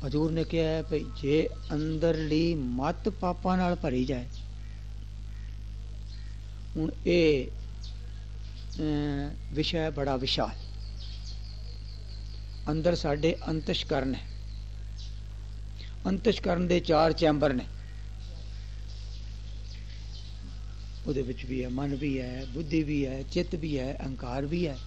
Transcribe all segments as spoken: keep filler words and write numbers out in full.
हजूर ने कहा है भाई जे अंदरली मत पापा नाल भरी जाए, हुण ये विषय बड़ा विशाल। अंदर साडे अंतशकरण है, अंतशकरण दे चार चैंबर ने, उहदे विच भी है मन भी है, बुद्धि भी है, चित्त भी है, अहंकार भी है।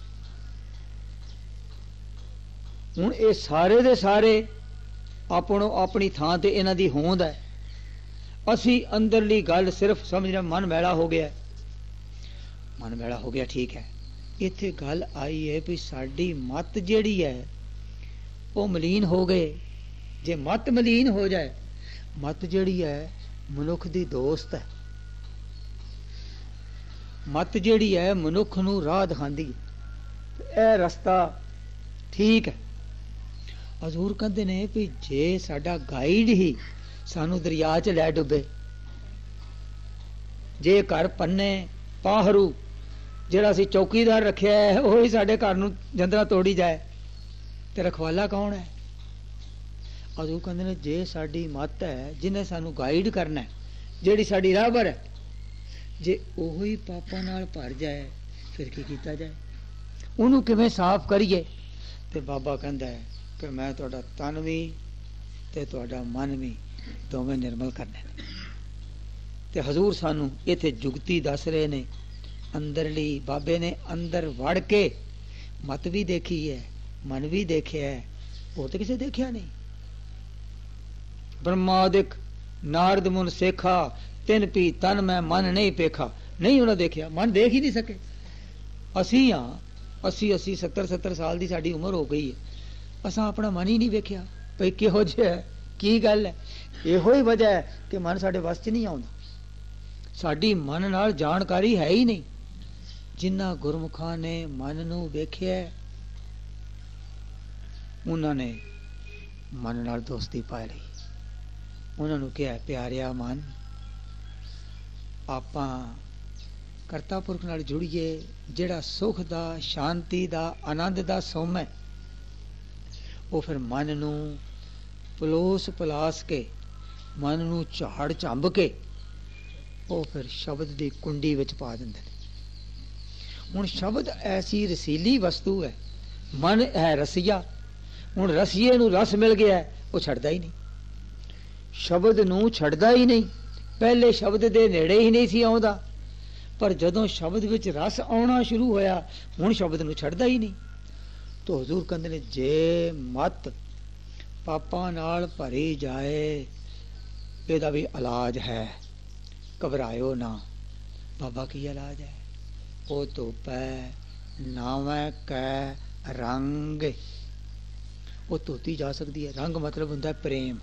हुण ये सारे दे सारे अपनो अपनी थां ते इन्हां दी होंद है। असी अंदरली गल सिर्फ समझना मन मैला हो गया, मन मैला हो गया, ठीक है। इत्थे गल आई है भी साडी मत जिहड़ी है वो मलीन हो गए। जे मत मलीन हो जाए, मत जिहड़ी है मनुख दी दोस्त है, मत जिहड़ी है मनुख नूं राह दिखांदी है, ए रस्ता ठीक है। हजूर कहते ने भी जे साडा गाइड ही सानू दरिया च लै डुबे, जे घर पन्ने पाहरू जिहड़ा असीं चौकीदार रखिया है वही साडे घर नूं जंदरा तोड़ी जाए ते रखवाला कौन है? हजूर कहते ने जे साडी मत है जिन्हें सानू गाइड करना है, जिहड़ी साडी राहबर है, जे ओही पापा नाल भर जाए फिर की कीता जाए? उहनूं किवें साफ करिए? ते बाबा कहंदा है कि मैं तुहाडा तन भी ते तुहाडा मन भी दोवें निर्मल करने। ते हजूर सानू इत्थे जुगती दस रहे ने, अंदरली बाबे ने अंदर वड़ के मत भी देखी है, मन भी देखिया है, वो तो किसे देखिया नहीं। ब्रह्मादिक नारद मुन सेखा, तिन पी तन मैं मन नहीं पेखा, नहीं उन्हें देखिया, मन देख ही नहीं सके। असी हाँ अस्सी अस्सी सत्तर सत्तर साल की साड़ी उम्र हो गई है, असा अपना मन ही नहीं वेख्या भाई किहो जिहा है, की गल है। इहो ही वजह है कि मन साडे वस च नहीं आउंदा, साडी मन नाल जानकारी है ही नहीं। जिन्हां गुरमुखां ने मन नूं वेख्या उन्हां ने मन नाल दोस्ती पा लई। उन्हां नूं कहा प्यारिया मन आपां करता पुरख नाल जुड़िए, जिहड़ा सुख दा शांति दा आनंद दा सोम है वो फिर मन नूं पलोस पलास के, मन नूं झाड़ झंब के वो फिर शब्द दी कुंडी विच पा दिंदे ने। हुण शब्द ऐसी रसीली वस्तु है, मन है रसिया, हुण रसीए नूं रस मिल गया वो छड्डदा ही नहीं, शब्द नूं छड्डदा ही नहीं। पहले शब्द दे नेड़े ही नहीं सी आउंदा, पर जदों शब्द विच रस आउणा शुरू होया हुण शब्द नूं छड्डदा ही नहीं। तो हजूर कहंदे ने जे मत पापा नाल भरी जाए इहदा भी इलाज है, घबरायो ना। बाबा की इलाज है? ओ धुप है नावै कै रंग, वो धोती जा सकती है। रंग मतलब हुंदा प्रेम,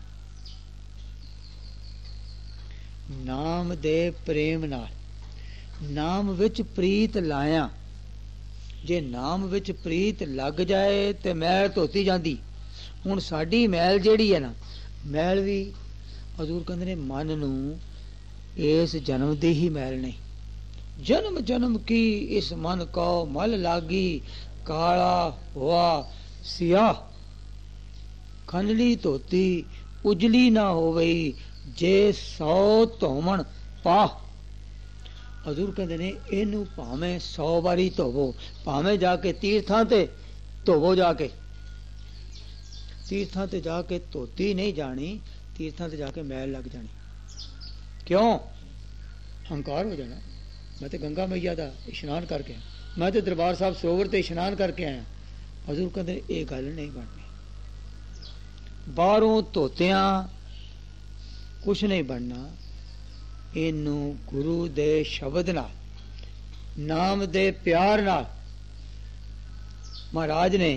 नाम दे प्रेम नाल, नाम विच प्रीत लाया। जे नाम विच प्रीत लग जाए ते मैल धोती जाती। हुण साडी मैल जिहड़ी है ना, मैल भी हजूर कहंदे ने मन नूं इस जन्म दी ही मैल नहीं, जन्म जन्म की इस मन को मल लागी, काला हुआ सिया खनली धोती उजली ना होवई, जे सौ धोवण पा। हजूर कहते ने इनू भावें सौ बारी धोवो, भावें जाके तीर्थां ते धोवो, जाके तीर्थां ते जाके धोती नहीं जानी, तीर्थां ते जाके मैल लग जानी। क्यों? हंकार हो जाना। मैं तो गंगा मैया का इशनान करके आया, मैं तो दरबार साहब सरोवर ते इशनान करके आया। हजूर कहते ये गल नहीं बननी, बाहरों धोतियां कुछ नहीं बनना। इनू गुरु दे शब्द नाल, नाम दे प्यार नाल। महाराज ने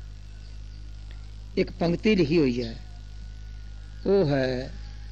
एक पंक्ति लिखी हुई है, वो है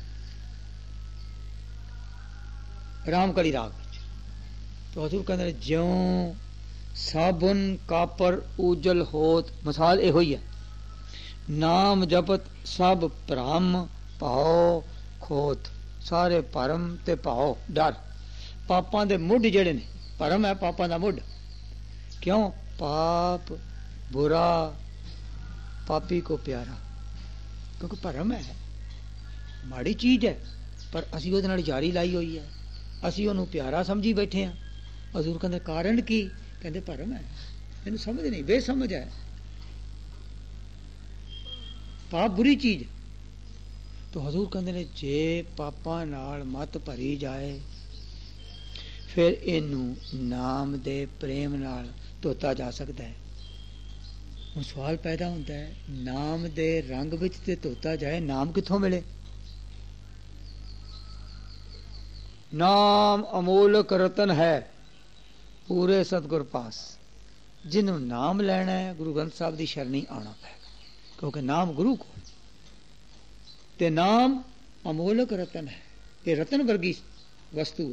रामकली राग विच। तो हजूर कहते हैं ज्यों साबुन कापर उजल होत, मिसाल इहो ही है। नाम जपत सब भ्रम भाओ खोत, सारे भरम ते भाओ डर। पापां दे मुढ़ जेड़े ने, भरम है पापां दा मुढ़। क्यों? पाप बुरा, पापी को प्यारा। क्योंकि भरम है, माड़ी चीज़ है, पर असी ਉਹਦੇ ਨਾਲ ਯਾਰੀ ਲਾਈ ਹੋਈ ਹੈ, ਅਸੀਂ ਉਹਨੂੰ ਪਿਆਰਾ ਸਮਝੀ ਬੈਠੇ ਹਾਂ। ਹਜ਼ੂਰ ਕਹਿੰਦੇ ਕਾਰਨ ਕੀ? ਕਹਿੰਦੇ ਭਰਮ ਹੈ, ਇਹਨੂੰ ਸਮਝ ਨਹੀਂ, ਬੇਸਮਝ ਹੈ। ਪਾਪ ਬੁਰੀ ਚੀਜ਼। तो हजूर कहते ने जे पापा नाल मत भरी जाए फिर इनू नाम दे प्रेम नाल धोता जा सकता है। हुण सवाल पैदा होता है, नाम दे रंग विच ते धोता जाए, नाम कित्थों मिले? नाम अमोलक रतन है पूरे सतगुर पास। जिन्हों नाम लैना है गुरु ग्रंथ साहब की शरणी आना पैगा, क्योंकि नाम गुरु को ते नाम अमोलक रतन है, ये रतन वर्गी वस्तु।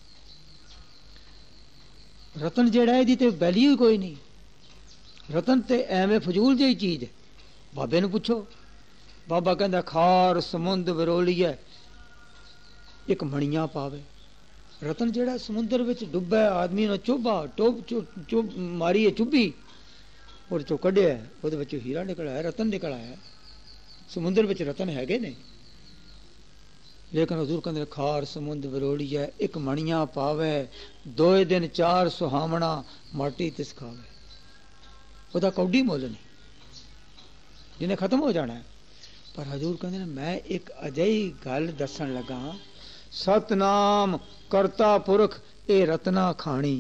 रतन जेड़ा है दी वैल्यू ही कोई नहीं। रतन ते एवें फजूल जी चीज है। बाबे नूं पुछो, बाबा कहंदा खार समुंद विरोलीए एक मणिया पावे। रतन जेड़ा समुंदर विच डुब्बा, आदमी ने चुभा टोब चुभ मारी है, चुभी और चो कढ़िया, उहदे विचों हीरा निकला है, रतन निकला है। समुंदर विच रतन हैगे ने, लेकिन हजूर कहते खार समुंद विरोड़ी है एक मणिया पावे, दोए दिन चार सुहावना माटी तिस खावे। ਉਹਦਾ कौडी मुल नहीं, जिन्हें खत्म हो जाना है। पर हजूर कहते हैं मैं एक अजही गल दसन लगा, सतनाम करता पुरख ये रत्ना खानी।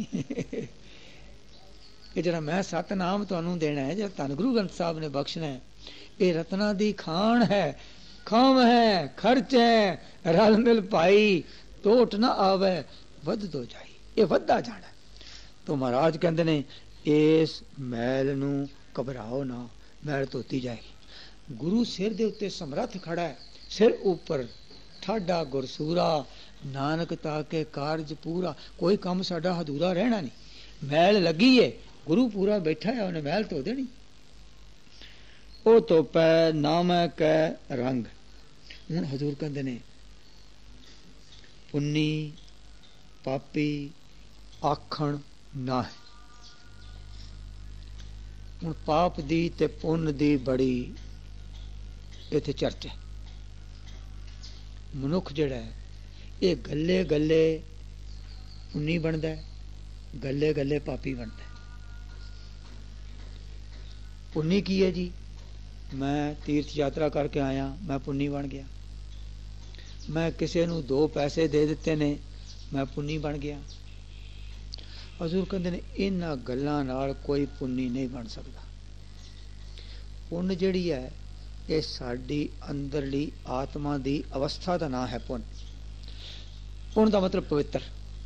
ये जरा मैं सतनाम तुहानू देना है, जो धन गुरु ग्रंथ साहब ने बख्शना है, ये रत्ना दी खान है, खाम है, खर्च है, रल मिल पाई टोट ना आवे वध दो जाई, ये वधदा जाना। तो महाराज कहते ने इस मैल नू घबराओ ना, मैल धोती जाएगी। गुरु सिर दे उत्ते समर्थ खड़ा है, सिर ऊपर ठाडा गुरसूरा, नानक ताके कारज पूरा। कोई काम साडा अधूरा रहना नहीं। मैल लगी है, गुरु पूरा बैठा है, उन्हें मैल धो देनी। ओ तो पै नाम कै रंग। हुण हजूर कहते ने पुन्नी पापी आखण ना है। हुण पाप दी ते पुन्न दी बड़ी इत्थे चर्चा है। मनुख जिहड़ा है ये गल्ले गल्ले पुन्नी बनदा है, गल्ले गल्ले पापी बनदा है। पुन्नी की है जी? मैं तीर्थ यात्रा करके आया, मैं पुन्नी बन गया। मैं किसी नूं दो पैसे दे दिते ने, मैं पुन्नी बन गया। हजूर कहते ने इन्हां गल्लां नाल कोई पुन्नी नहीं बन सकता। पुन्न जिहड़ी है ये साडी अंदरली आत्मा दी अवस्था दा नाम है पुन्न। पुन्न दा मतलब पवित्र।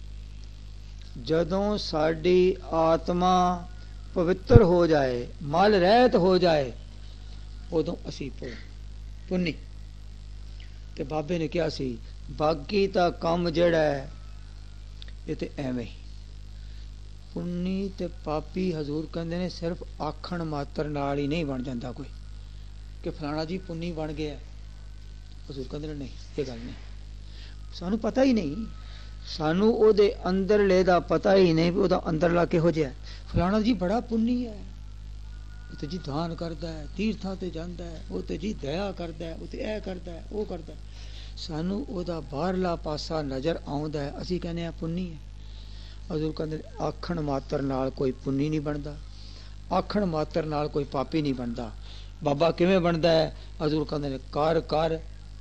जदों साडी आत्मा पवित्र हो जाए, मल रहत हो जाए, उदों असी पुन्नी। ते बाबे ने कहा सी बाकी ता काम जिहड़ा है ये ते एवें ही। पुन्नी ते पापी हजूर कहंदे ने सिर्फ आखण मात्र नाल ही नहीं बन जाता कोई कि फलाना जी पुन्नी बन गया। हजूर कहंदे ने नहीं, ये गल नहीं, सानू पता ही नहीं, सानू ओदे अंदरले दा पता ही नहीं भी ओदा अंदरला किहो जिहा। फलाना जी बड़ा पुन्नी है, वो तो जी दान करता है, तीर्थां ते जांदा है, वो तो जी दया करता है, वो तो ऐ करता है, वो करता है। सानू ओदा बाहरला पासा नज़र आउंदा है, असीं कहने आ पुन्नी है। हजूर कहंदे आखण मात्र नाल कोई पुन्नी नहीं बनता, आखण मात्र नाल कोई पापी नहीं बनता। बाबा किवें बनता है? हजूर कहंदे ने कर कर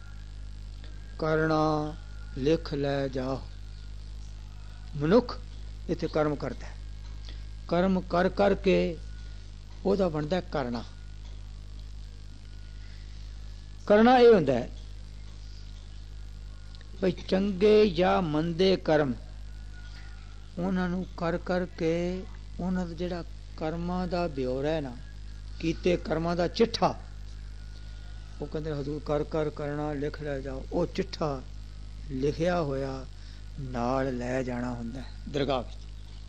करना लिख लै जाओ। मनुख इत्थे कर्म करता है, कर्म कर करके ਉਹਦਾ ਬਣਦਾ ਕਰਨਾ। ਕਰਨਾ ਇਹ ਹੁੰਦਾ ਹੈ ਭਈ ਚੰਗੇ ਜਾਂ ਮੰਦੇ ਕਰਮ ਉਹਨਾਂ ਨੂੰ ਕਰ ਕਰਕੇ ਉਹਨਾਂ ਦਾ ਜਿਹੜਾ ਕਰਮਾਂ ਦਾ ਬਿਓਰਾ ਹੈ ਨਾ, ਕੀਤੇ ਕਰਮਾਂ ਦਾ ਚਿੱਠਾ, ਉਹ ਕਹਿੰਦੇ ਹਜ਼ੂਰ ਕਰ ਕਰ ਕਰਨਾ ਲਿਖ ਲੈ ਜਾਓ। ਉਹ ਚਿੱਠਾ ਲਿਖਿਆ ਹੋਇਆ ਨਾਲ ਲੈ ਜਾਣਾ ਹੁੰਦਾ ਦਰਗਾਹ ਵਿੱਚ।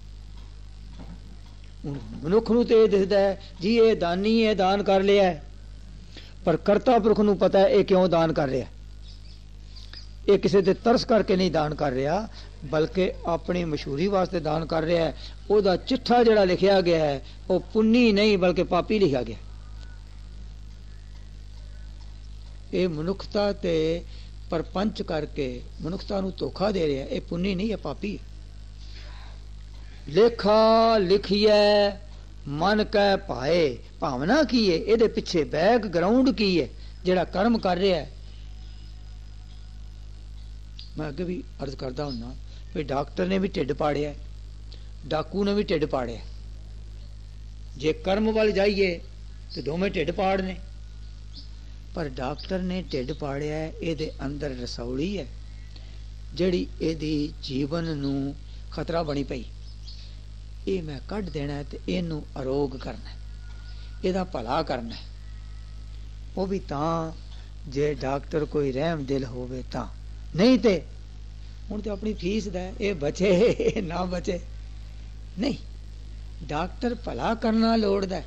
ਮਨੁੱਖ ਨੂੰ ਤੇ ਇਹ ਦਿਸਦਾ ਹੈ ਜੀ ਇਹ ਦਾਨੀ ਹੈ, ਦਾਨ ਕਰ ਲਿਆ, ਪਰ ਕਰਤਾ ਪੁਰਖ ਨੂੰ ਪਤਾ ਹੈ ਇਹ ਕਿਉਂ ਦਾਨ ਕਰ ਰਿਹਾ। ਇਹ ਕਿਸੇ ਤੇ ਤਰਸ ਕਰਕੇ ਨਹੀਂ ਦਾਨ ਕਰ ਰਿਹਾ, ਬਲਕਿ ਆਪਣੀ ਮਸ਼ਹੂਰੀ ਵਾਸਤੇ ਦਾਨ ਕਰ ਰਿਹਾ ਹੈ। ਉਹਦਾ ਚਿੱਠਾ ਜਿਹੜਾ ਲਿਖਿਆ ਗਿਆ ਹੈ ਉਹ ਪੁੰਨੀ ਨਹੀਂ ਬਲਕਿ ਪਾਪੀ ਲਿਖਿਆ ਗਿਆ। ਇਹ ਮਨੁੱਖਤਾ ਤੇ ਪਰਪੰਚ ਕਰਕੇ ਮਨੁੱਖਤਾ ਨੂੰ ਧੋਖਾ ਦੇ ਰਿਹਾ। ਇਹ ਪੁੰਨੀ ਨਹੀਂ, ਇਹ ਪਾਪੀ ਹੈ। ਲੇਖਾ ਲਿਖੀਐ ਮਨ ਕੈ ਭਾਏ, ਭਾਵਨਾ ਕੀ ਹੈ, ਇਹਦੇ ਪਿੱਛੇ ਬੈਕਗਰਾਉਂਡ ਕੀ ਹੈ ਜਿਹੜਾ ਕਰਮ ਕਰ ਰਿਹਾ ਹੈ। ਮੈਂ ਅੱਗੇ ਵੀ ਅਰਜ਼ ਕਰਦਾ ਹੁੰਦਾ ਵੀ ਡਾਕਟਰ ਨੇ ਵੀ ਢਿੱਡ ਪਾੜਿਆ, ਡਾਕੂ ਨੇ ਵੀ ਢਿੱਡ ਪਾੜਿਆ। ਜੇ ਕਰਮ ਵੱਲ ਜਾਈਏ ਤੇ ਦੋਵੇਂ ਢਿੱਡ ਪਾੜ ਨੇ, ਪਰ ਡਾਕਟਰ ਨੇ ਢਿੱਡ ਪਾੜਿਆ, ਇਹਦੇ ਅੰਦਰ ਰਸੌਲੀ ਹੈ ਜਿਹੜੀ ਇਹਦੀ ਜੀਵਨ ਨੂੰ ਖਤਰਾ ਬਣੀ ਪਈ। ਇਹ ਮੈਂ ਕੱਢ ਦੇਣਾ ਤੇ ਇਹਨੂੰ ਅਰੋਗ ਕਰਨਾ, ਇਹਦਾ ਭਲਾ ਕਰਨਾ। ਉਹ ਵੀ ਤਾਂ ਜੇ ਡਾਕਟਰ ਕੋਈ ਰਹਿਮ ਦਿਲ ਹੋਵੇ ਤਾਂ, ਨਹੀਂ ਤੇ ਹੁਣ ਤੇ ਆਪਣੀ ਫੀਸ ਦਾ ਇਹ ਬਚੇ ਨਾ ਬਚੇ ਨਹੀਂ। ਡਾਕਟਰ ਭਲਾ ਕਰਨਾ ਲੋੜਦਾ।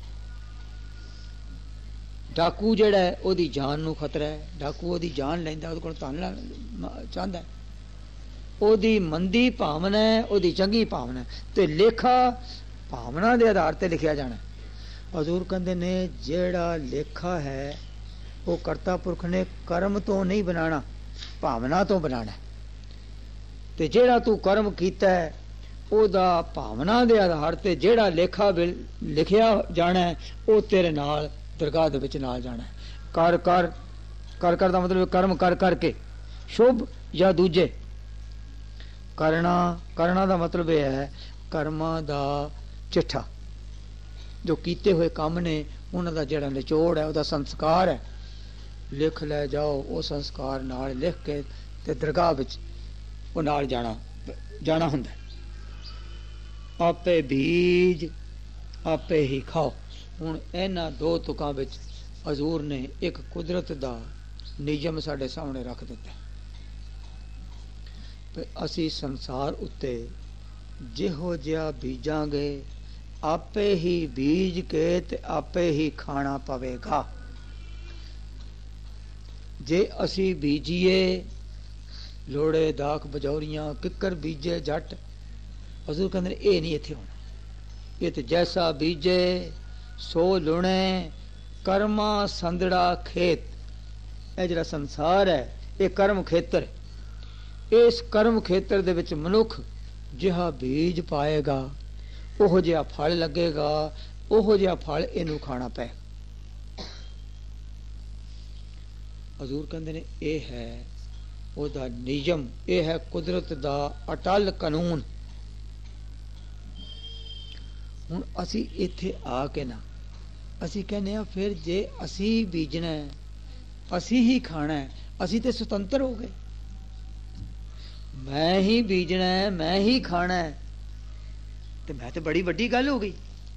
ਡਾਕੂ ਜਿਹੜਾ ਹੈ ਉਹਦੀ ਜਾਨ ਨੂੰ ਖਤਰਾ ਹੈ, ਡਾਕੂ ਉਹਦੀ ਜਾਨ ਲੈਂਦਾ, ਉਹਦੇ ਕੋਲ ਧਨ ਚਾਹੁੰਦਾ। ਉਹਦੀ ਮੰਦੀ ਭਾਵਨਾ ਹੈ, ਉਹਦੀ ਚੰਗੀ ਭਾਵਨਾ, ਤੇ ਲੇਖਾ ਭਾਵਨਾ ਦੇ ਆਧਾਰ ਤੇ ਲਿਖਿਆ ਜਾਣਾ। ਹਜ਼ੂਰ ਕਹਿੰਦੇ ਨੇ ਜਿਹੜਾ ਲੇਖਾ ਹੈ ਉਹ ਕਰਤਾ ਪੁਰਖ ਨੇ ਕਰਮ ਤੋਂ ਨਹੀਂ ਬਣਾਣਾ, ਭਾਵਨਾ ਤੋਂ ਬਣਾਣਾ। ਤੇ ਜਿਹੜਾ ਤੂੰ ਕਰਮ ਕੀਤਾ ਹੈ ਉਹਦਾ ਭਾਵਨਾ ਦੇ ਆਧਾਰ ਤੇ ਜਿਹੜਾ ਲੇਖਾ ਲਿਖਿਆ ਜਾਣਾ ਉਹ ਤੇਰੇ ਨਾਲ ਦਰਗਾਹ ਦੇ ਵਿੱਚ ਨਾਲ ਜਾਣਾ। ਕਰ ਕਰ ਕਰ ਕਰ ਦਾ ਮਤਲਬ ਕਰਮ ਕਰ ਕਰਕੇ, ਸ਼ੁਭ ਜਾਂ ਦੂਜੇ। ਕਰਨਾ ਕਰਨਾ ਦਾ ਮਤਲਬ ਇਹ ਹੈ ਕਰਮਾਂ ਦਾ ਚਿੱਠਾ, ਜੋ ਕੀਤੇ ਹੋਏ ਕੰਮ ਨੇ ਉਹਨਾਂ ਦਾ ਜਿਹੜਾ ਨਿਚੋੜ ਹੈ, ਉਹਦਾ ਸੰਸਕਾਰ ਹੈ। ਲਿਖ ਲੈ ਜਾਓ, ਉਹ ਸੰਸਕਾਰ ਨਾਲ ਲਿਖ ਕੇ ਤੇ ਦਰਗਾਹ ਵਿੱਚ ਉਹ ਨਾਲ ਜਾਣਾ ਜਾਣਾ ਹੁੰਦਾ। ਆਪੇ ਬੀਜ ਆਪੇ ਹੀ ਖਾਓ। ਹੁਣ ਇਹਨਾਂ ਦੋ ਤੁਕਾਂ ਵਿੱਚ ਹਜ਼ੂਰ ਨੇ ਇੱਕ ਕੁਦਰਤ ਦਾ ਨਿਯਮ ਸਾਡੇ ਸਾਹਮਣੇ ਰੱਖ ਦਿੱਤਾ। ਅਸੀਂ ਸੰਸਾਰ ਉੱਤੇ ਜਿਹੋ ਜਿਹਾ ਬੀਜਾਂਗੇ ਆਪੇ ਹੀ ਬੀਜ ਕੇ ਤੇ ਆਪੇ ਹੀ ਖਾਣਾ ਪਵੇਗਾ। ਜੇ ਅਸੀਂ ਬੀਜੀਏ ਲੋੜੇ ਦਾਖ ਬਜੌਰੀਆਂ ਕਿੱਕਰ ਬੀਜੇ ਜੱਟ, ਹਜ਼ੂਰ ਕਹਿੰਦੇ ਨੇ ਇਹ ਨਹੀਂ ਇੱਥੇ ਹੋਣਾ। ਇਹ ਤੇ ਜੈਸਾ ਬੀਜੇ ਸੋ ਲੁਣੇ, ਕਰਮਾ ਸੰਦੜਾ ਖੇਤ। ਇਹ ਜਿਹੜਾ ਸੰਸਾਰ ਹੈ ਇਹ ਕਰਮ ਖੇਤਰ। ਇਸ ਕਰਮ ਖੇਤਰ ਦੇ ਵਿੱਚ ਮਨੁੱਖ ਜਿਹਾ ਬੀਜ ਪਾਏਗਾ ਉਹੋ ਜਿਹਾ ਫਲ ਲੱਗੇਗਾ, ਉਹੋ ਜਿਹਾ ਫਲ ਇਹਨੂੰ ਖਾਣਾ ਪਏ। ਹਜ਼ੂਰ ਕਹਿੰਦੇ ਨੇ ਇਹ ਹੈ ਉਹਦਾ ਨਿਯਮ, ਇਹ ਹੈ ਕੁਦਰਤ ਦਾ ਅਟਲ ਕਾਨੂੰਨ। ਹੁਣ ਅਸੀਂ ਇੱਥੇ ਆ ਕੇ ਨਾ ਅਸੀਂ ਕਹਿੰਦੇ ਆ ਫਿਰ ਜੇ ਅਸੀਂ ਬੀਜਣਾ ਅਸੀਂ ਹੀ ਖਾਣਾ, ਅਸੀਂ ਤੇ ਸੁਤੰਤਰ ਹੋ ਗਏ। ਮੈਂ ਹੀ ਬੀਜਣਾ ਮੈਂ ਹੀ ਖਾਣਾ ਤੇ ਮੈਂ ਤੇ ਬੜੀ ਵੱਡੀ ਗੱਲ ਹੋ ਗਈ।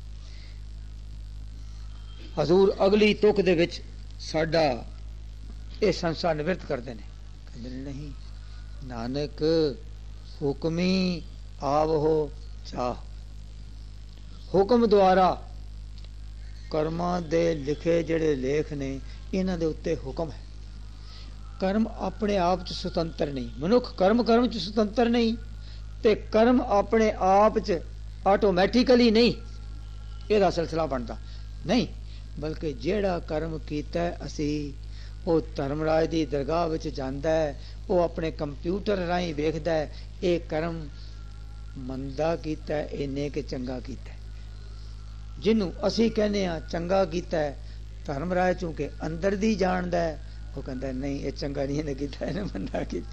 ਹਜ਼ੂਰ ਅਗਲੀ ਤੁਕ ਦੇ ਵਿੱਚ ਸਾਡਾ ਇਹ ਸੰਸਾਰ ਨਿਵਰਤ ਕਰਦੇ ਨੇ, ਕਹਿੰਦੇ ਨੇ ਨਹੀਂ ਨਾਨਕ ਹੁਕਮੀ ਆਵੋ ਚਾਹ। ਹੁਕਮ ਦੁਆਰਾ ਕਰਮਾਂ ਦੇ ਲਿਖੇ ਜਿਹੜੇ ਲੇਖ ਨੇ ਇਹਨਾਂ ਦੇ ਉੱਤੇ ਹੁਕਮ ਹੈ। ਕਰਮ ਆਪਣੇ ਆਪ ਚ ਸੁਤੰਤਰ ਨਹੀਂ, ਮਨੁੱਖ ਕਰਮ ਕਰਮ ਚ ਸੁਤੰਤਰ ਨਹੀਂ, ਤੇ ਕਰਮ ਆਪਣੇ ਆਪ ਚ ਆਟੋਮੈਟਿਕਲੀ ਨਹੀਂ ਇਹਦਾ ਸਿਲਸਿਲਾ ਬਣਦਾ ਨਹੀਂ, ਬਲਕਿ ਜਿਹੜਾ ਕਰਮ ਕੀਤਾ ਅਸੀਂ ਉਹ ਧਰਮਰਾਜ ਦੀ ਦਰਗਾਹ ਵਿੱਚ ਜਾਂਦਾ ਹੈ, ਉਹ ਆਪਣੇ ਕੰਪਿਊਟਰ ਰਾਹੀਂ ਵੇਖਦਾ ਹੈ ਇਹ ਕਰਮ ਮੰਦਾ ਕੀਤਾ ਇਹਨੇ ਕਿ ਚੰਗਾ ਕੀਤਾ। ਜਿਹਨੂੰ ਅਸੀਂ ਕਹਿੰਦੇ ਹਾਂ ਚੰਗਾ ਕੀਤਾ ਧਰਮਰਾਜ ਚੂੰਕਿ ਅੰਦਰ ਦੀ ਜਾਣਦਾ ਹੈ, ਉਹ ਕਹਿੰਦਾ ਨਹੀਂ ਇਹ ਚੰਗਾ ਨਹੀਂ ਇਹਨੇ ਕੀਤਾ, ਇਹਨੇ ਮੰਦਾ ਕੀਤਾ।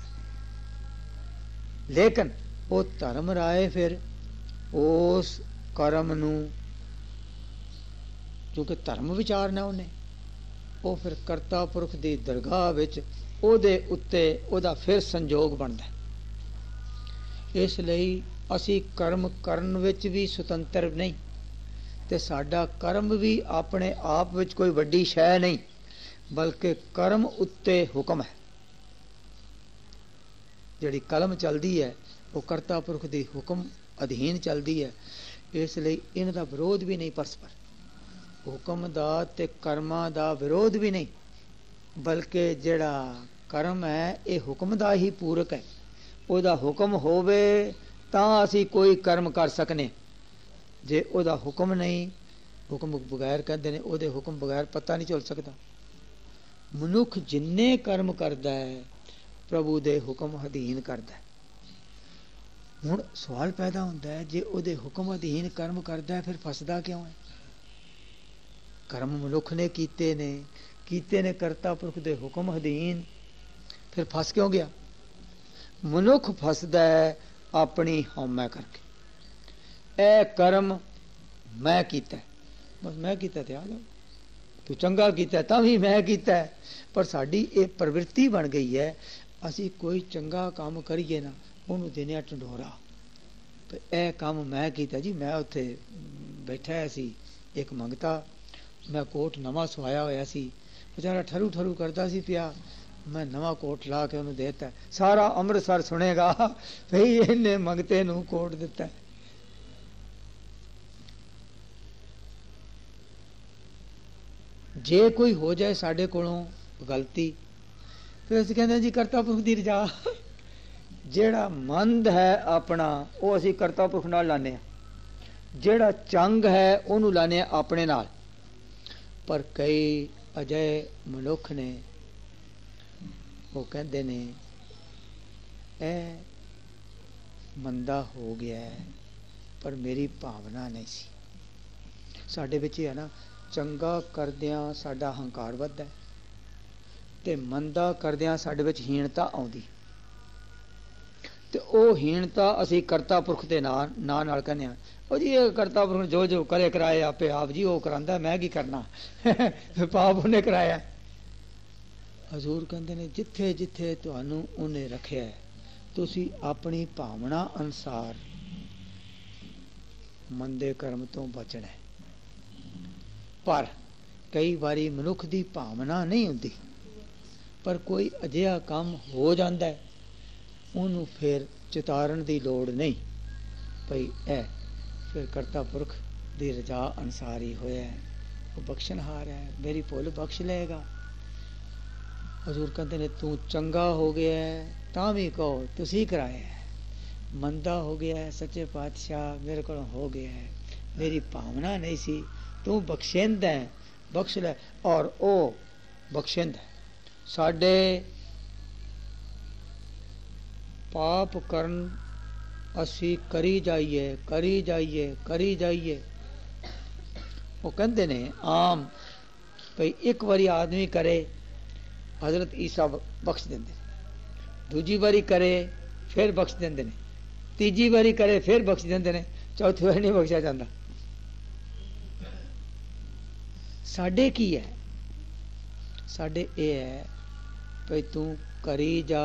ਲੇਕਿਨ ਉਹ ਧਰਮਰਾਜ ਫਿਰ ਉਸ ਕਰਮ ਨੂੰ ਕਿਉਂਕਿ ਧਰਮ ਵਿਚਾਰਨਾ ਉਹਨੇ, ਉਹ ਫਿਰ ਕਰਤਾ ਪੁਰਖ ਦੀ ਦਰਗਾਹ ਵਿੱਚ ਉਹਦੇ ਉੱਤੇ ਉਹਦਾ ਫਿਰ ਸੰਜੋਗ ਬਣਦਾ। ਇਸ ਲਈ ਅਸੀਂ ਕਰਮ ਕਰਨ ਵਿੱਚ ਵੀ ਸੁਤੰਤਰ ਨਹੀਂ, ਤੇ ਸਾਡਾ ਕਰਮ ਵੀ ਆਪਣੇ ਆਪ ਵਿੱਚ ਕੋਈ ਵੱਡੀ ਸ਼ੈ ਨਹੀਂ, ਬਲਕਿ ਕਰਮ ਉੱਤੇ ਹੁਕਮ ਹੈ। ਜਿਹੜੀ ਕਲਮ ਚੱਲਦੀ ਹੈ ਉਹ ਕਰਤਾ ਪੁਰਖ ਦੀ ਹੁਕਮ ਅਧੀਨ ਚੱਲਦੀ ਹੈ। ਇਸ ਲਈ ਇਹਨਾਂ ਦਾ ਵਿਰੋਧ ਵੀ ਨਹੀਂ ਪਰਸਪਰ, ਹੁਕਮ ਦਾ ਤੇ ਕਰਮਾਂ ਦਾ ਵਿਰੋਧ ਵੀ ਨਹੀਂ, ਬਲਕਿ ਜਿਹੜਾ ਕਰਮ ਹੈ ਇਹ ਹੁਕਮ ਦਾ ਹੀ ਪੂਰਕ ਹੈ। ਉਹਦਾ ਹੁਕਮ ਹੋਵੇ ਤਾਂ ਅਸੀਂ ਕੋਈ ਕਰਮ ਕਰ ਸਕਨੇ, ਜੇ ਉਹਦਾ ਹੁਕਮ ਨਹੀਂ, ਹੁਕਮ ਬਗੈਰ ਕਹਿੰਦੇ ਨੇ ਉਹਦੇ ਹੁਕਮ ਬਗੈਰ ਪਤਾ ਨਹੀਂ ਚੱਲ ਸਕਦਾ। ਮਨੁੱਖ ਜਿੰਨੇ ਕਰਮ ਕਰਦਾ ਹੈ ਪ੍ਰਭੂ ਦੇ ਹੁਕਮ ਅਧੀਨ ਕਰਦਾ ਹੈ। ਹੁਣ ਸਵਾਲ ਪੈਦਾ ਹੁੰਦਾ ਹੈ, ਜੇ ਉਹਦੇ ਹੁਕਮ ਅਧੀਨ ਕਰਮ ਕਰਦਾ ਹੈ ਫਿਰ ਫਸਦਾ ਕਿਉਂ ਹੈ? ਕਰਮ ਮਨੁੱਖ ਨੇ ਕੀਤੇ ਨੇ ਕੀਤੇ ਨੇ ਕਰਤਾ ਪੁਰਖ ਦੇ ਹੁਕਮ ਅਧੀਨ, ਫਿਰ ਫਸ ਕਿਉਂ ਗਿਆ? ਮਨੁੱਖ ਫਸਦਾ ਹੈ ਆਪਣੀ ਹਉਮੈ ਕਰਕੇ। ਇਹ ਕਰਮ ਮੈਂ ਕੀਤਾ, ਬਸ ਮੈਂ ਕੀਤਾ ਤੇ ਆ ਜਾਓ, ਤੂੰ ਚੰਗਾ ਕੀਤਾ ਤਾਂ ਵੀ ਮੈਂ ਕੀਤਾ। ਪਰ ਸਾਡੀ ਇਹ ਪ੍ਰਵਿਰਤੀ ਬਣ ਗਈ ਹੈ, ਅਸੀਂ ਕੋਈ ਚੰਗਾ ਕੰਮ ਕਰੀਏ ਨਾ ਉਹਨੂੰ ਦੇਣੇ ਆ ਢੰਡੋਰਾ। ਤੇ ਇਹ ਕੰਮ ਮੈਂ ਕੀਤਾ ਜੀ, ਮੈਂ ਉੱਥੇ ਬੈਠਾ ਸੀ, ਇੱਕ ਮੰਗਤਾ, ਮੈਂ ਕੋਟ ਨਵਾਂ ਸਵਾਇਆ ਹੋਇਆ ਸੀ, ਵਿਚਾਰਾ ਠਰੂ ਠਰੂ ਕਰਦਾ ਸੀ ਪਿਆ, ਮੈਂ ਨਵਾਂ ਕੋਟ ਲਾ ਕੇ ਉਹਨੂੰ ਦੇ ਦਿੱਤਾ। ਸਾਰਾ ਅੰਮ੍ਰਿਤਸਰ ਸੁਣੇਗਾ ਭਈ ਇਹਨੇ ਮੰਗਤੇ ਨੂੰ ਕੋਟ ਦਿੱਤਾ। ਜੇ ਕੋਈ ਹੋ ਜਾਏ ਸਾਡੇ ਕੋਲੋਂ ਗਲਤੀ, ਫਿਰ ਅਸੀਂ ਕਹਿੰਦੇ ਜੀ ਕਰਤਾ ਪੁਰਖ ਦੀ ਰਜਾ। ਜਿਹੜਾ ਮੰਦ ਹੈ ਆਪਣਾ ਉਹ ਅਸੀਂ ਕਰਤਾ ਪੁਰਖ ਨਾਲ ਲਾਨੇ ਆ, ਜਿਹੜਾ ਚੰਗ ਹੈ ਉਹਨੂੰ ਲਾਨੇ ਆ ਆਪਣੇ ਨਾਲ। ਪਰ ਕਈ ਅਜਿਹੇ ਮਨੁੱਖ ਨੇ, ਉਹ ਕਹਿੰਦੇ ਨੇ ਇਹ ਮੰਦਾ ਹੋ ਗਿਆ ਹੈ ਪਰ ਮੇਰੀ ਭਾਵਨਾ ਨਹੀਂ ਸੀ। ਸਾਡੇ ਵਿੱਚ ਇਹ ਹੈ ਨਾ, ਚੰਗਾ ਕਰਦਿਆਂ ਸਾਡਾ ਹੰਕਾਰ ਵੱਧਦਾ ਤੇ ਮੰਦਾ ਕਰਦਿਆਂ ਸਾਡੇ ਵਿੱਚ ਹੀਣਤਾ ਆਉਂਦੀ, ਤੇ ਉਹ ਹੀਣਤਾ ਅਸੀਂ ਕਰਤਾ ਪੁਰਖ ਦੇ ਨਾਂ ਨਾਂ ਨਾਲ ਕਹਿੰਦੇ ਹਾਂ, ਉਹ ਜੀ ਇਹ ਕਰਤਾ ਪੁਰਖ ਜੋ ਜੋ ਕਰੇ ਕਰਾਏ ਆਪੇ ਆਪ ਜੀ, ਉਹ ਕਰਾਂਦਾ, ਮੈਂ ਕੀ ਕਰਨਾ, ਪਾਪ ਉਹਨੇ ਕਰਾਇਆ। ਹਜ਼ੂਰ ਕਹਿੰਦੇ ਨੇ ਜਿੱਥੇ ਜਿੱਥੇ ਤੁਹਾਨੂੰ ਉਹਨੇ ਰੱਖਿਆ ਤੁਸੀਂ ਆਪਣੀ ਭਾਵਨਾ ਅਨੁਸਾਰ ਮੰਦੇ ਕਰਮ ਤੋਂ ਬਚਣਾ। ਪਰ ਕਈ ਵਾਰੀ ਮਨੁੱਖ ਦੀ ਭਾਵਨਾ ਨਹੀਂ ਹੁੰਦੀ, ਪਰ ਕੋਈ ਅਜਿਹਾ ਕੰਮ ਹੋ ਜਾਂਦਾ ਉਹਨੂੰ ਫਿਰ ਚਿਤਾਰਨ ਦੀ ਲੋੜ ਨਹੀਂ ਭਈ ਇਹ ਫਿਰ ਕਰਤਾ ਪੁਰਖ ਦੀ ਰਜਾ ਅਨੁਸਾਰ ਹੀ ਹੋਇਆ, ਉਹ ਬਖਸ਼ਣਹਾਰ ਹੈ, ਮੇਰੀ ਭੁੱਲ ਬਖਸ਼ ਲਏਗਾ। ਹਜ਼ੂਰ ਕਹਿੰਦੇ ਨੇ ਤੂੰ ਚੰਗਾ ਹੋ ਗਿਆ ਤਾਂ ਵੀ ਕਹੋ ਤੁਸੀਂ ਕਰਾਇਆ, ਮੰਦਾ ਹੋ ਗਿਆ ਸੱਚੇ ਪਾਤਸ਼ਾਹ ਮੇਰੇ ਕੋਲ ਹੋ ਗਿਆ, ਮੇਰੀ ਭਾਵਨਾ ਨਹੀਂ ਸੀ, ਤੂੰ ਬਖਸ਼ਿੰਦਾ ਹੈ, ਬਖਸ਼ ਲੈ। ਔਰ ਉਹ ਬਖਸ਼ਿੰਦਾ। ਸਾਡੇ ਪਾਪ ਕਰਨ ਅਸੀਂ ਕਰੀ ਜਾਈਏ ਕਰੀ ਜਾਈਏ ਕਰੀ ਜਾਈਏ। ਉਹ ਕਹਿੰਦੇ ਨੇ ਆਮ ਭਈ ਇੱਕ ਵਾਰੀ ਆਦਮੀ ਕਰੇ ਹਜ਼ਰਤ ਈਸਾ ਬਖਸ਼ ਦਿੰਦੇ, ਦੂਜੀ ਵਾਰੀ ਕਰੇ ਫਿਰ ਬਖਸ਼ ਦਿੰਦੇ ਨੇ, ਤੀਜੀ ਵਾਰੀ ਕਰੇ ਫਿਰ ਬਖਸ਼ ਦਿੰਦੇ ਨੇ, ਚੌਥੀ ਵਾਰੀ ਨਹੀਂ ਬਖਸ਼ਿਆ ਜਾਂਦਾ। ਸਾਡੇ ਕੀ ਹੈ? ਸਾਡੇ ਇਹ ਹੈ ਭਈ ਤੂੰ ਕਰੀ ਜਾ,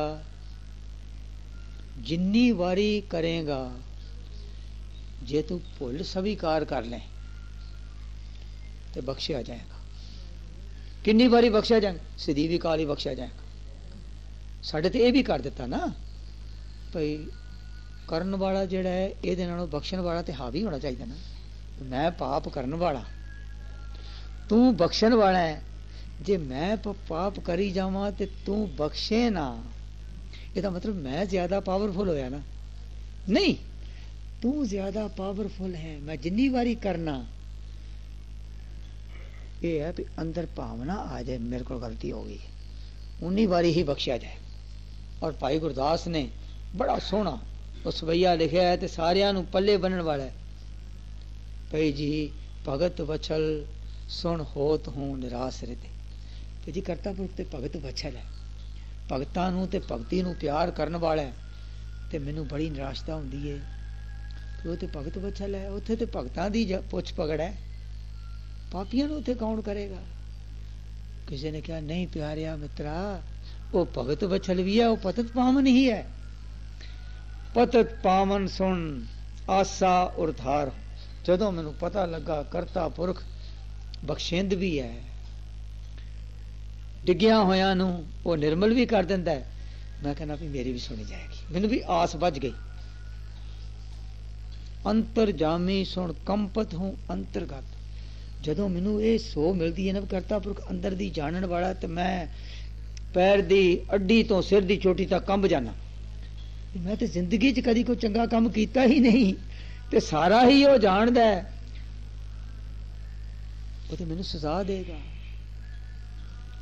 ਜਿੰਨੀ ਵਾਰੀ ਕਰੇਗਾ ਜੇ ਤੂੰ ਭੁੱਲ ਸਵੀਕਾਰ ਕਰ ਲੈ ਤੇ ਬਖਸ਼ਿਆ ਜਾਏਗਾ। ਕਿੰਨੀ ਵਾਰੀ ਬਖਸ਼ਿਆ ਜਾਏਗਾ? ਸਦੀਵੀ ਕਾਲ ਹੀ ਬਖਸ਼ਿਆ ਜਾਏਗਾ। ਸਾਡੇ ਤੇ ਇਹ ਵੀ ਕਰ ਦਿੱਤਾ ਨਾ ਭਈ ਕਰਨ ਵਾਲਾ ਜਿਹੜਾ ਹੈ ਇਹਦੇ ਨਾਲੋਂ ਬਖਸ਼ਣ ਵਾਲਾ ਤੇ ਹਾਵੀ ਹੋਣਾ ਚਾਹੀਦਾ ਨਾ। ਮੈਂ ਪਾਪ ਕਰਨ ਵਾਲਾ, ਤੂੰ ਬਖਸ਼ਣ ਵਾਲਾ ਹੈ। ਜੇ ਮੈਂ ਪਾਪ ਕਰੀ ਜਾਵਾਂ ਤੇ ਤੂੰ ਬਖਸ਼ੇ ਨਾ, ਇਹਦਾ ਮਤਲਬ ਮੈਂ ਜ਼ਿਆਦਾ ਪਾਵਰਫੁਲ ਹੋਇਆ ਨਾ? ਨਹੀਂ, ਤੂੰ ਜ਼ਿਆਦਾ ਪਾਵਰਫੁਲ ਹੈ। ਮੈਂ ਜਿੰਨੀ ਵਾਰੀ ਕਰਨਾ ਇਹ ਹੈ ਵੀ ਅੰਦਰ ਭਾਵਨਾ ਆ ਜਾਏ ਮੇਰੇ ਕੋਲ ਗਲਤੀ ਹੋ ਗਈ, ਉਨੀ ਵਾਰੀ ਹੀ ਬਖਸ਼ਿਆ ਜਾਏ। ਔਰ ਭਾਈ ਗੁਰਦਾਸ ਨੇ ਬੜਾ ਸੋਹਣਾ ਉਹ ਸਵਈਆ ਲਿਖਿਆ ਹੈ ਤੇ ਸਾਰਿਆਂ ਨੂੰ ਪੱਲੇ ਬੰਨਣ ਵਾਲਾ ਹੈ। ਭਈ ਜੀ ਭਗਤ ਵਛਲ ਸੁਣ ਹੋਤ ਹੂੰ ਨਿਰਾਸ ਰਿਤੇ। ਤੇ ਜੀ ਕਰਤਾ ਪੁਰਖ ਤੇ ਭਗਤ ਵਛਲ ਹੈ, ਭਗਤਾਂ ਨੂੰ ਤੇ ਭਗਤੀ ਨੂੰ ਪਿਆਰ ਕਰਨ ਵਾਲਾ ਹੈ। ਤੇ ਮੈਨੂੰ ਬੜੀ ਨਿਰਾਸ਼ਤਾ ਹੁੰਦੀ ਹੈ ਉਹ ਤੇ ਭਗਤ ਵਛਲ ਹੈ, ਉੱਥੇ ਤੇ ਭਗਤਾਂ ਦੀ ਪੁੱਛ ਪਕੜ ਹੈ, ਪਾਪੀਆਂ ਨੂੰ ਉੱਥੇ ਕੌਣ ਕਰੇਗਾ? ਕਿਸੇ ਨੇ ਕਿਹਾ ਨਹੀਂ ਪਿਆਰਿਆ ਮਿੱਤਰਾ, ਉਹ ਭਗਤ ਵਛਲ ਵੀ ਹੈ, ਉਹ ਪਤਤ ਪਾਵਨ ਹੀ ਹੈ। ਪਤਤ ਪਾਵਨ ਸੁਣ ਆਸਾ ਉਰਧਾਰ। ਜਦੋਂ ਮੈਨੂੰ ਪਤਾ ਲੱਗਾ ਕਰਤਾ ਪੁਰਖ ਬਖਸ਼ਿੰਦ ਵੀ ਹੈ, ਡਿੱਗਿਆ ਹੋਇਆਂ ਨੂੰ ਉਹ ਨਿਰਮਲ ਵੀ ਕਰ ਦਿੰਦਾ ਹੈ, ਮੈਂ ਕਹਿੰਦਾ ਵੀ ਮੇਰੀ ਵੀ ਸੁਣੀ ਜਾਏਗੀ। ਮੈਨੂੰ ਵੀ ਆਸ ਵੱਜ ਗਈ। ਅੰਤਰ ਜਾਮੀ ਸੁਣ ਕੰਪਤ ਹੂੰ ਅੰਤਰਗਤ। ਜਦੋਂ ਮੈਨੂੰ ਇਹ ਸੋ ਮਿਲਦੀ ਹੈ ਨਾ ਕਰਤਾ ਪੁਰਖ ਅੰਦਰ ਦੀ ਜਾਣਨ ਵਾਲਾ, ਤੇ ਮੈਂ ਪੈਰ ਦੀ ਅੱਡੀ ਤੋਂ ਸਿਰ ਦੀ ਚੋਟੀ ਤੱਕ ਕੰਬ ਜਾਣਾ। ਮੈਂ ਤੇ ਜ਼ਿੰਦਗੀ 'ਚ ਕਦੀ ਕੋਈ ਚੰਗਾ ਕੰਮ ਕੀਤਾ ਹੀ ਨਹੀਂ, ਤੇ ਸਾਰਾ ਹੀ ਉਹ ਜਾਣਦਾ ਹੈ, ਉਹ ਤੇ ਮੈਨੂੰ ਸਜ਼ਾ ਦੇਗਾ।